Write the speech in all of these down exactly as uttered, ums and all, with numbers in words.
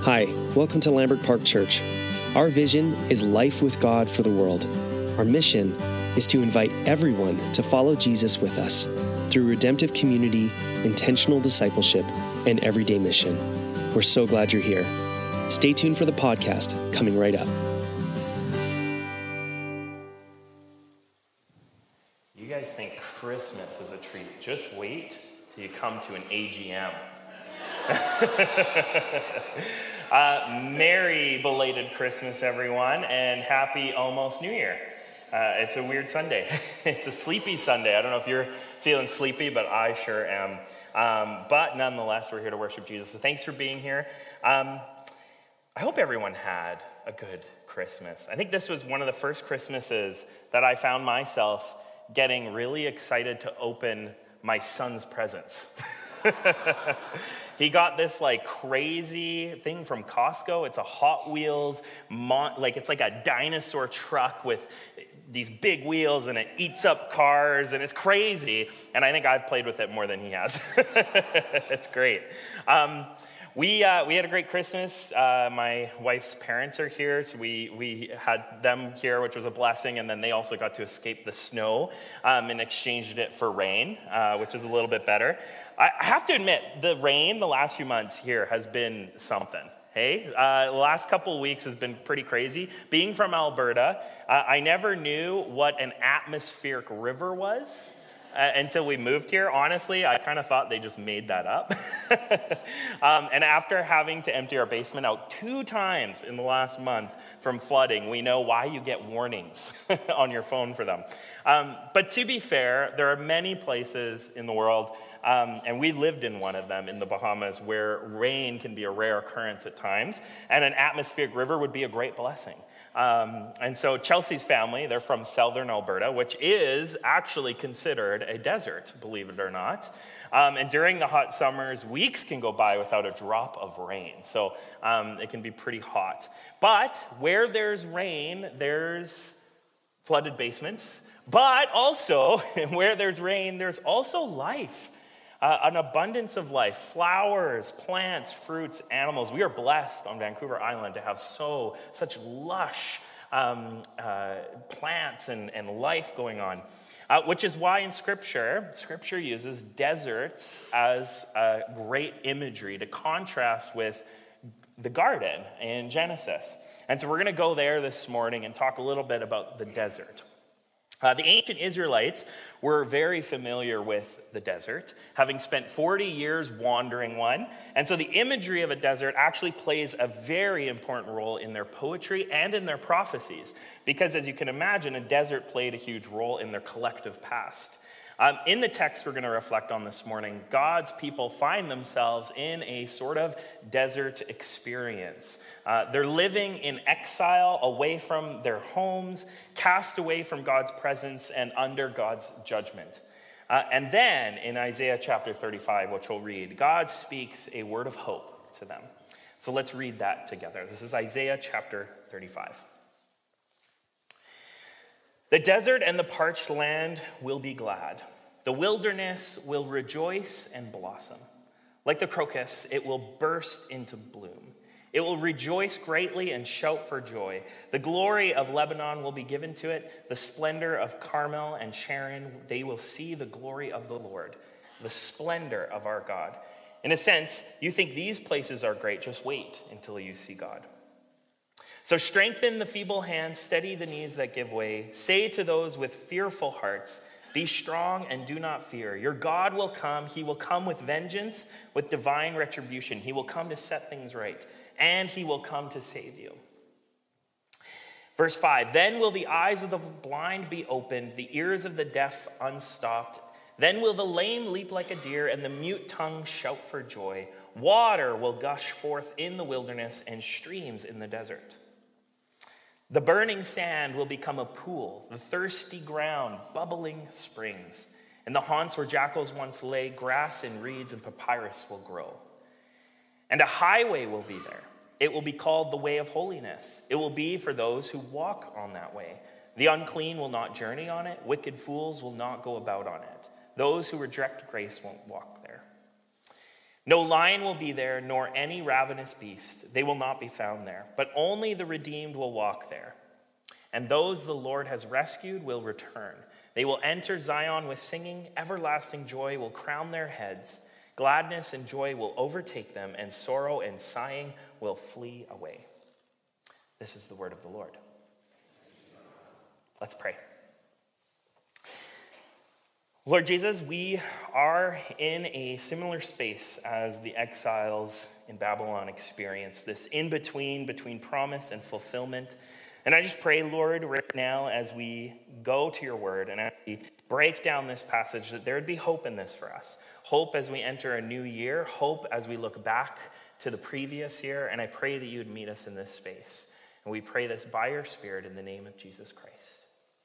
Hi, welcome to Lambert Park Church. Our vision is life with God for the world. Our mission is to invite everyone to follow Jesus with us through redemptive community, intentional discipleship, and everyday mission. We're so glad you're here. Stay tuned for the podcast coming right up. You guys think Christmas is a treat. Just wait till you come to an A G M. uh, merry belated Christmas, everyone, and happy almost New Year. Uh, it's a weird Sunday. It's a sleepy Sunday. I don't know if you're feeling sleepy, but I sure am. Um, but nonetheless, we're here to worship Jesus. So thanks for being here. Um, I hope everyone had a good Christmas. I think this was one of the first Christmases that I found myself getting really excited to open my son's presents. He got this like crazy thing from Costco. It's a Hot Wheels, mon- like it's like a dinosaur truck with these big wheels, and it eats up cars, and it's crazy. And I think I've played with it more than he has. It's great. Um, We uh, we had a great Christmas. Uh, my wife's parents are here, so we we had them here, which was a blessing. And then they also got to escape the snow um, and exchanged it for rain, uh, which is a little bit better. I have to admit, the rain the last few months here has been something. Hey, uh, the last couple of weeks has been pretty crazy. Being from Alberta, uh, I never knew what an atmospheric river was. Uh, until we moved here. Honestly, I kind of thought they just made that up. um, and after having to empty our basement out two times in the last month from flooding, we know why you get warnings on your phone for them. Um, but to be fair, there are many places in the world, um, and we lived in one of them in the Bahamas, where rain can be a rare occurrence at times, and an atmospheric river would be a great blessing. Um, and so Chelsea's family, they're from southern Alberta, which is actually considered a desert, believe it or not. Um, and during the hot summers, weeks can go by without a drop of rain. So um, it can be pretty hot. But where there's rain, there's flooded basements. But also, where there's rain, there's also life. Uh, an abundance of life, flowers, plants, fruits, animals. We are blessed on Vancouver Island to have so such lush um, uh, plants and, and life going on, uh, which is why in Scripture, Scripture uses deserts as a great imagery to contrast with the garden in Genesis. And so we're going to go there this morning and talk a little bit about the desert. Uh, the ancient Israelites were very familiar with the desert, having spent forty years wandering one. And so the imagery of a desert actually plays a very important role in their poetry and in their prophecies, because as you can imagine, a desert played a huge role in their collective past. Um, in the text we're going to reflect on this morning, God's people find themselves in a sort of desert experience. Uh, they're living in exile, away from their homes, cast away from God's presence and under God's judgment. Uh, and then in Isaiah chapter thirty-five, which we'll read, God speaks a word of hope to them. So let's read that together. This is Isaiah chapter thirty-five. The desert and the parched land will be glad. The wilderness will rejoice and blossom. Like the crocus, it will burst into bloom. It will rejoice greatly and shout for joy. The glory of Lebanon will be given to it. The splendor of Carmel and Sharon, they will see the glory of the Lord, the splendor of our God. In a sense, you think these places are great. Just wait until you see God. So strengthen the feeble hands, steady the knees that give way. Say to those with fearful hearts, be strong and do not fear. Your God will come. He will come with vengeance, with divine retribution. He will come to set things right, and he will come to save you. Verse five, then will the eyes of the blind be opened, the ears of the deaf unstopped. Then will the lame leap like a deer, and the mute tongue shout for joy. Water will gush forth in the wilderness, and streams in the desert. The burning sand will become a pool, the thirsty ground, bubbling springs. In the haunts where jackals once lay, grass and reeds and papyrus will grow. And a highway will be there. It will be called the way of holiness. It will be for those who walk on that way. The unclean will not journey on it. Wicked fools will not go about on it. Those who reject grace won't walk there. No lion will be there, nor any ravenous beast. They will not be found there, but only the redeemed will walk there. And those the Lord has rescued will return. They will enter Zion with singing. Everlasting joy will crown their heads. Gladness and joy will overtake them, and sorrow and sighing will flee away. This is the word of the Lord. Let's pray. Lord Jesus, we are in a similar space as the exiles in Babylon experienced, this in-between, between promise and fulfillment. And I just pray, Lord, right now as we go to your word and as we break down this passage, that there would be hope in this for us. Hope as we enter a new year, hope as we look back to the previous year, and I pray that you would meet us in this space. And we pray this by your Spirit in the name of Jesus Christ.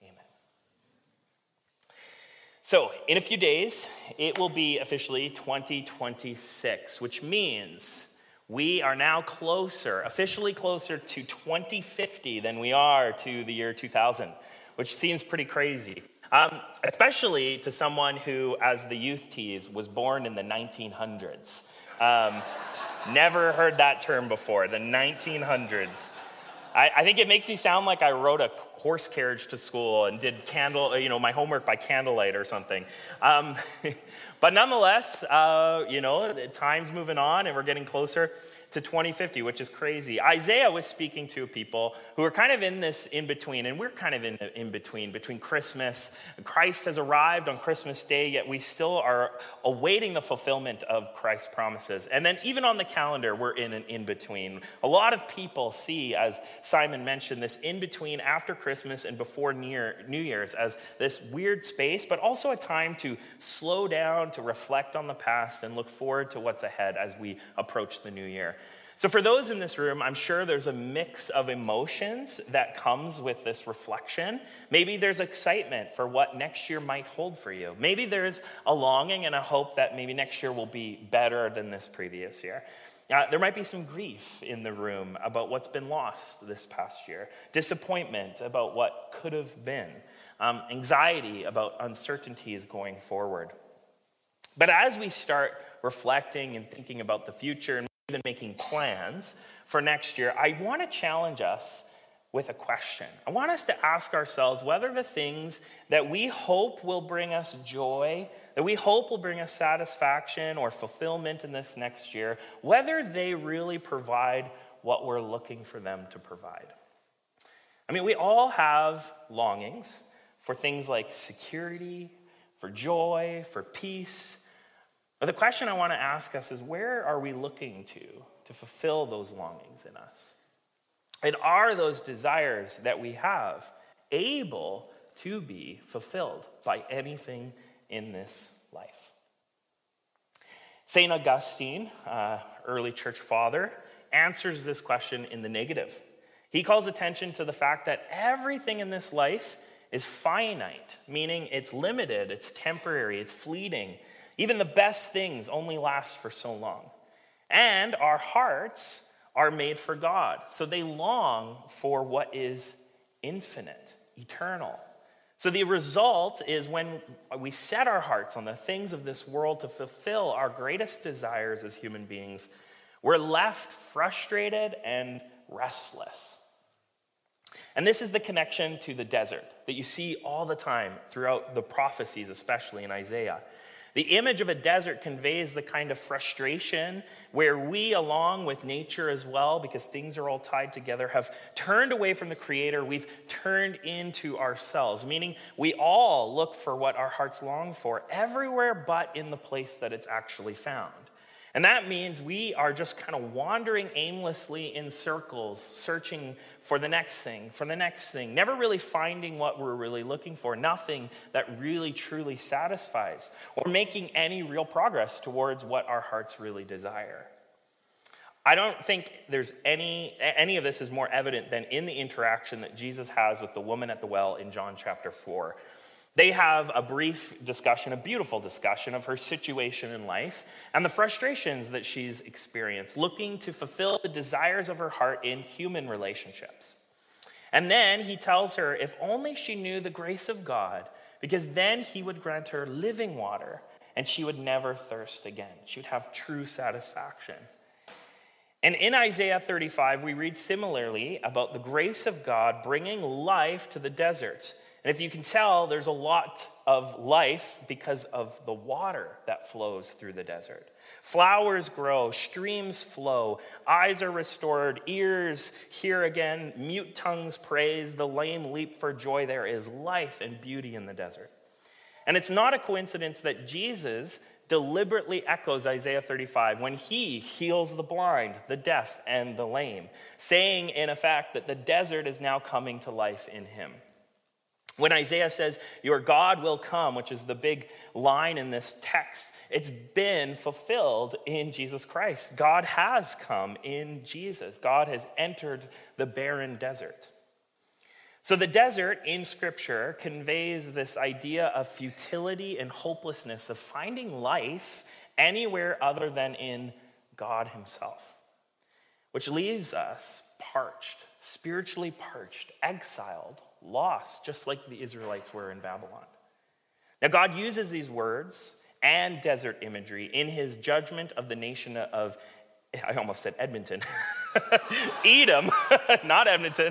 So, in a few days, it will be officially twenty twenty-six, which means we are now closer, officially closer to twenty fifty than we are to the year two thousand, which seems pretty crazy. Um, especially to someone who, as the youth tease, was born in the nineteen hundreds. Um, never heard that term before, the nineteen hundreds. I, I think it makes me sound like I rode a horse carriage to school and did candle, you know, my homework by candlelight or something. Um, but nonetheless, uh, you know, time's moving on and we're getting closer to twenty fifty, which is crazy. Isaiah was speaking to people who are kind of in this in-between, and we're kind of in in-between, between Christmas. Christ has arrived on Christmas Day, yet we still are awaiting the fulfillment of Christ's promises. And then even on the calendar, we're in an in-between. A lot of people see, as Simon mentioned, this in-between after Christmas and before New Year's as this weird space, but also a time to slow down, to reflect on the past, and look forward to what's ahead as we approach the new year. So for those in this room, I'm sure there's a mix of emotions that comes with this reflection. Maybe there's excitement for what next year might hold for you. Maybe there's a longing and a hope that maybe next year will be better than this previous year. Uh, there might be some grief in the room about what's been lost this past year, disappointment about what could have been, um, anxiety about uncertainties going forward. But as we start reflecting and thinking about the future and even making plans for next year, I want to challenge us with a question. I want us to ask ourselves whether the things that we hope will bring us joy, that we hope will bring us satisfaction or fulfillment in this next year, whether they really provide what we're looking for them to provide. I mean, we all have longings for things like security, for joy, for peace. But the question I want to ask us is, where are we looking to to fulfill those longings in us? And are those desires that we have able to be fulfilled by anything in this life? Saint Augustine, uh, early church father, answers this question in the negative. He calls attention to the fact that everything in this life is finite, meaning it's limited, it's temporary, it's fleeting. Even the best things only last for so long. And our hearts are made for God, so they long for what is infinite, eternal. So the result is when we set our hearts on the things of this world to fulfill our greatest desires as human beings, we're left frustrated and restless. And this is the connection to the desert that you see all the time throughout the prophecies, especially in Isaiah. The image of a desert conveys the kind of frustration where we, along with nature as well, because things are all tied together, have turned away from the Creator. We've turned into ourselves, meaning we all look for what our hearts long for everywhere but in the place that it's actually found. And that means we are just kind of wandering aimlessly in circles, searching for the next thing, for the next thing, never really finding what we're really looking for, nothing that really truly satisfies, or making any real progress towards what our hearts really desire. I don't think there's any, any of this is more evident than in the interaction that Jesus has with the woman at the well in John chapter four. They have a brief discussion, a beautiful discussion of her situation in life and the frustrations that she's experienced, looking to fulfill the desires of her heart in human relationships. And then he tells her if only she knew the grace of God, because then he would grant her living water and she would never thirst again. She would have true satisfaction. And in Isaiah thirty-five, we read similarly about the grace of God bringing life to the desert. And if you can tell, there's a lot of life because of the water that flows through the desert. Flowers grow, streams flow, eyes are restored, ears hear again, mute tongues praise, the lame leap for joy. There is life and beauty in the desert. And it's not a coincidence that Jesus deliberately echoes Isaiah thirty-five when he heals the blind, the deaf, and the lame, saying in effect that the desert is now coming to life in him. When Isaiah says, your God will come, which is the big line in this text, it's been fulfilled in Jesus Christ. God has come in Jesus. God has entered the barren desert. So the desert in Scripture conveys this idea of futility and hopelessness of finding life anywhere other than in God himself, which leaves us parched, spiritually parched, exiled, lost, just like the Israelites were in Babylon. Now, God uses these words and desert imagery in his judgment of the nation of, I almost said Edmonton, Edom, not Edmonton.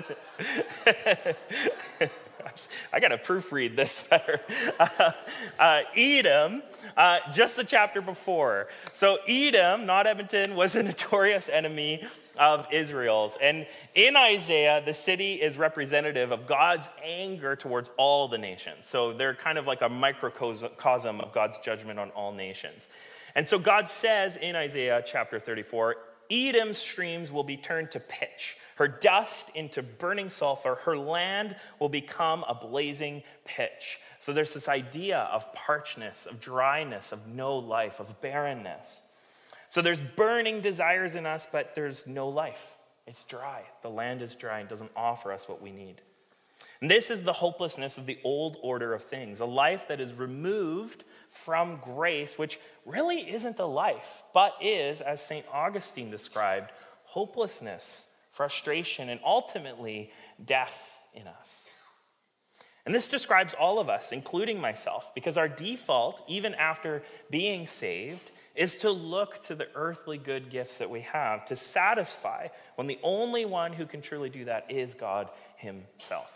I got to proofread this better. Uh, uh, Edom, uh, just the chapter before. So Edom, not Edmonton, was a notorious enemy of Israel's. And in Isaiah, the city is representative of God's anger towards all the nations. So they're kind of like a microcosm of God's judgment on all nations. And so God says in Isaiah chapter thirty-four, Edom's streams will be turned to pitch, her dust into burning sulfur, her land will become a blazing pitch. So there's this idea of parchness, of dryness, of no life, of barrenness. So there's burning desires in us, but there's no life. It's dry. The land is dry and doesn't offer us what we need. And this is the hopelessness of the old order of things, a life that is removed from grace, which really isn't a life, but is, as Saint Augustine described, hopelessness, frustration, and ultimately death in us. And this describes all of us, including myself, because our default, even after being saved, is to look to the earthly good gifts that we have to satisfy when the only one who can truly do that is God himself.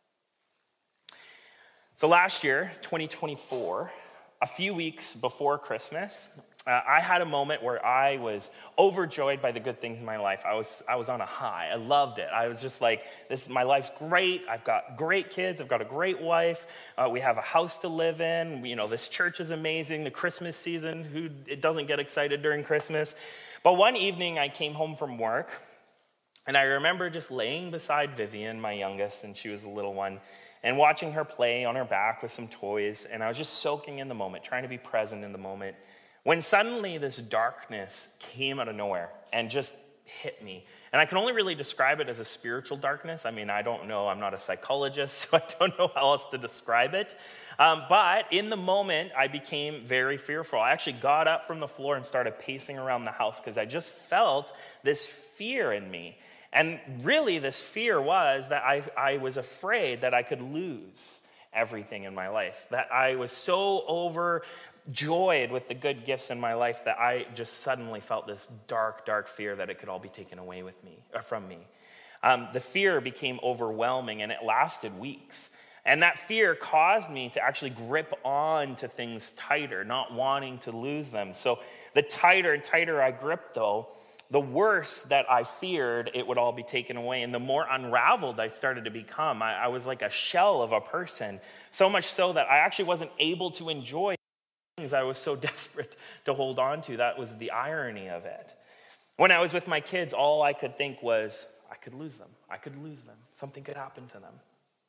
So last year, twenty twenty-four, a few weeks before Christmas, uh, I had a moment where I was overjoyed by the good things in my life. I was I was on a high. I loved it. I was just like, this, my life's great. I've got great kids. I've got a great wife. Uh, we have a house to live in. You know, this church is amazing. The Christmas season, who it doesn't get excited during Christmas? But one evening I came home from work, and I remember just laying beside Vivian, my youngest, and she was a little one, and watching her play on her back with some toys, and I was just soaking in the moment, trying to be present in the moment, when suddenly this darkness came out of nowhere and just hit me. And I can only really describe it as a spiritual darkness. I mean, I don't know, I'm not a psychologist, so I don't know how else to describe it. Um, but in the moment, I became very fearful. I actually got up from the floor and started pacing around the house because I just felt this fear in me. And really, this fear was that I, I was afraid that I could lose everything in my life, that I was so overjoyed with the good gifts in my life that I just suddenly felt this dark, dark fear that it could all be taken away with me, or from me. Um, the fear became overwhelming, and it lasted weeks. And that fear caused me to actually grip on to things tighter, not wanting to lose them. So the tighter and tighter I gripped, though, the worse that I feared it would all be taken away, and the more unraveled I started to become. I, I was like a shell of a person, so much so that I actually wasn't able to enjoy things I was so desperate to hold on to. That was the irony of it. When I was with my kids, all I could think was, I could lose them. I could lose them. Something could happen to them.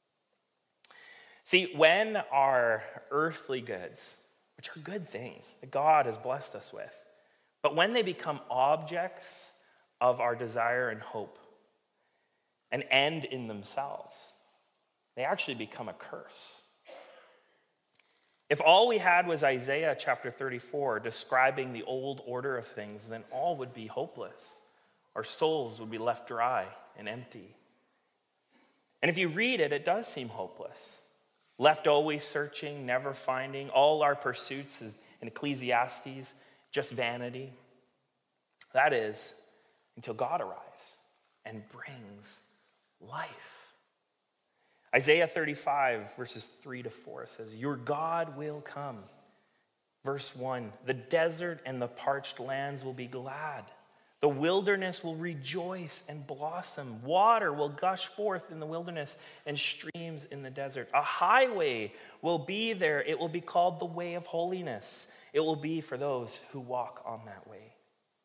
See, when our earthly goods, which are good things that God has blessed us with, but when they become objects of our desire and hope, an end in themselves, they actually become a curse. If all we had was Isaiah chapter thirty-four describing the old order of things, then all would be hopeless. Our souls would be left dry and empty. And if you read it, it does seem hopeless. left always searching, never finding. All our pursuits is in Ecclesiastes, just vanity. That is until God arrives and brings life. Isaiah thirty-five, verses three to four says, your God will come. Verse one, the desert and the parched lands will be glad. The wilderness will rejoice and blossom. Water will gush forth in the wilderness and streams in the desert. A highway will be there. It will be called the way of holiness. It will be for those who walk on that way.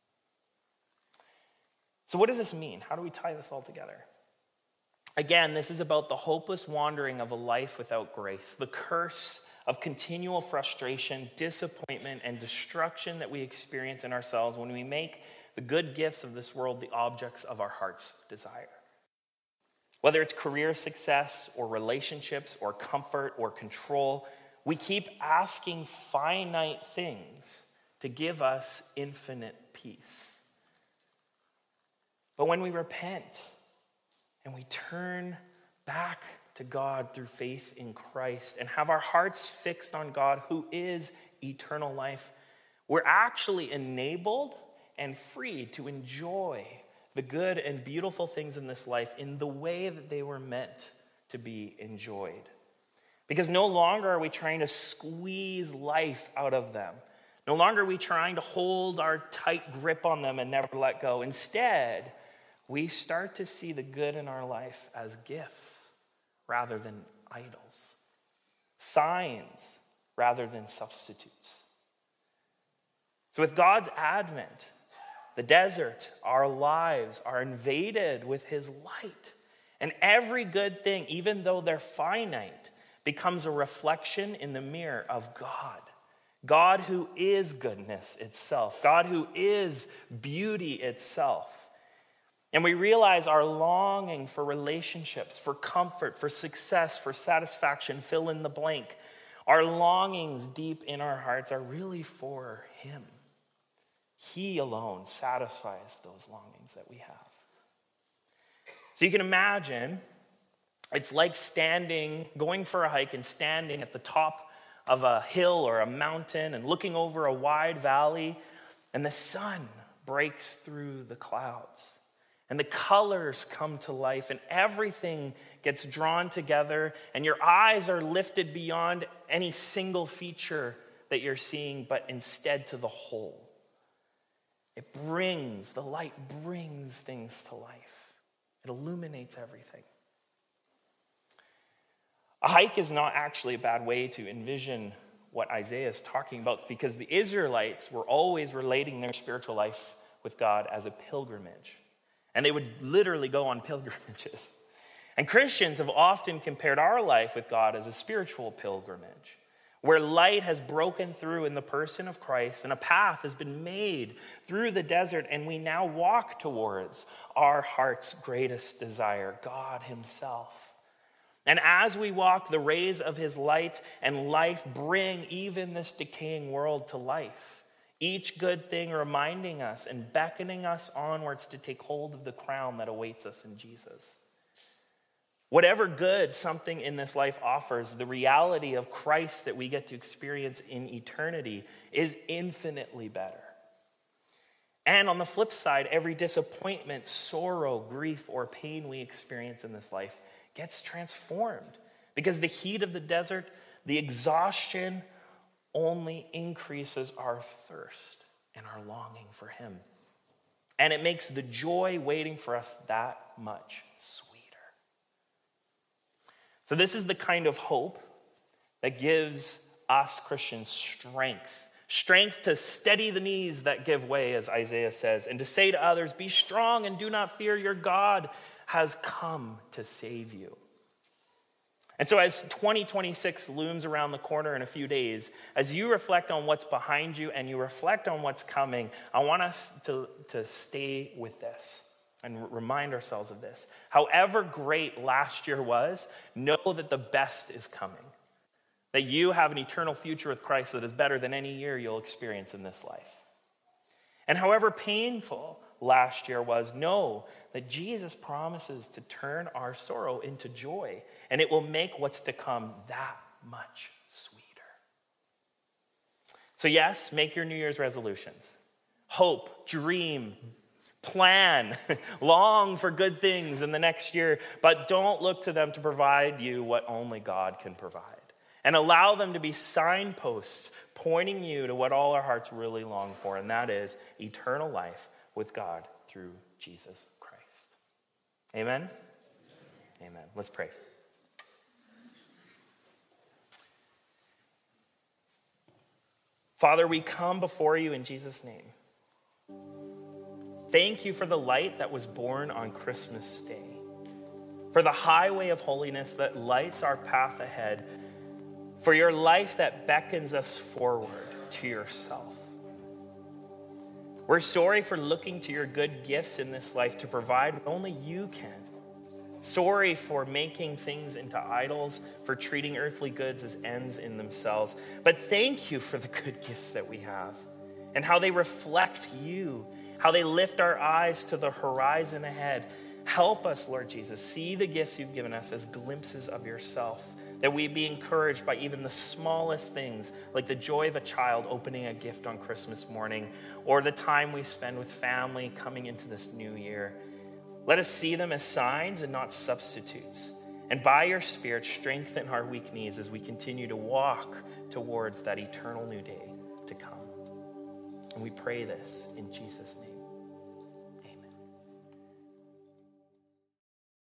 So what does this mean? How do we tie this all together? Again, this is about the hopeless wandering of a life without grace, the curse of continual frustration, disappointment, and destruction that we experience in ourselves when we make the good gifts of this world the objects of our heart's desire. Whether it's career success or relationships or comfort or control, we keep asking finite things to give us infinite peace. But when we repent and we turn back to God through faith in Christ and have our hearts fixed on God, who is eternal life, we're actually enabled and free to enjoy the good and beautiful things in this life in the way that they were meant to be enjoyed. Because no longer are we trying to squeeze life out of them. No longer are we trying to hold our tight grip on them and never let go. Instead, we start to see the good in our life as gifts rather than idols, signs rather than substitutes. So with God's advent, the desert, our lives are invaded with his light. And every good thing, even though they're finite, becomes a reflection in the mirror of God. God who is goodness itself. God who is beauty itself. And we realize our longing for relationships, for comfort, for success, for satisfaction, fill in the blank. Our longings deep in our hearts are really for him. He alone satisfies those longings that we have. So you can imagine, it's like standing, going for a hike and standing at the top of a hill or a mountain and looking over a wide valley, and the sun breaks through the clouds. And the colors come to life and everything gets drawn together and your eyes are lifted beyond any single feature that you're seeing, but instead to the whole. It brings, the light brings things to life. It illuminates everything. A hike is not actually a bad way to envision what Isaiah is talking about, because the Israelites were always relating their spiritual life with God as a pilgrimage. And they would literally go on pilgrimages. And Christians have often compared our life with God as a spiritual pilgrimage, where light has broken through in the person of Christ and a path has been made through the desert, and we now walk towards our heart's greatest desire, God himself. And as we walk, the rays of his light and life bring even this decaying world to life. Each good thing reminding us and beckoning us onwards to take hold of the crown that awaits us in Jesus. Whatever good something in this life offers, the reality of Christ that we get to experience in eternity is infinitely better. And on the flip side, every disappointment, sorrow, grief, or pain we experience in this life gets transformed, because the heat of the desert, the exhaustion, only increases our thirst and our longing for him. And it makes the joy waiting for us that much sweeter. So this is the kind of hope that gives us Christians strength. Strength to steady the knees that give way, as Isaiah says, and to say to others, be strong and do not fear, your God has come to save you. And so as twenty twenty-six looms around the corner in a few days, as you reflect on what's behind you and you reflect on what's coming, I want us to, to stay with this and remind ourselves of this. However great last year was, know that the best is coming. That you have an eternal future with Christ that is better than any year you'll experience in this life. And however painful last year was, know that Jesus promises to turn our sorrow into joy, and it will make what's to come that much sweeter. So yes, make your New Year's resolutions. Hope, dream, plan, long for good things in the next year, but don't look to them to provide you what only God can provide. And allow them to be signposts pointing you to what all our hearts really long for, and that is eternal life with God through Jesus Christ. Amen? Amen. Let's pray. Father, we come before you in Jesus' name. Thank you for the light that was born on Christmas Day, for the highway of holiness that lights our path ahead, for your life that beckons us forward to yourself. We're sorry for looking to your good gifts in this life to provide what only you can. Sorry for making things into idols, for treating earthly goods as ends in themselves. But thank you for the good gifts that we have and how they reflect you, how they lift our eyes to the horizon ahead. Help us, Lord Jesus, see the gifts you've given us as glimpses of yourself, that we be encouraged by even the smallest things, like the joy of a child opening a gift on Christmas morning, or the time we spend with family coming into this new year. Let us see them as signs and not substitutes. And by your Spirit, strengthen our weak knees as we continue to walk towards that eternal new day to come. And we pray this in Jesus' name.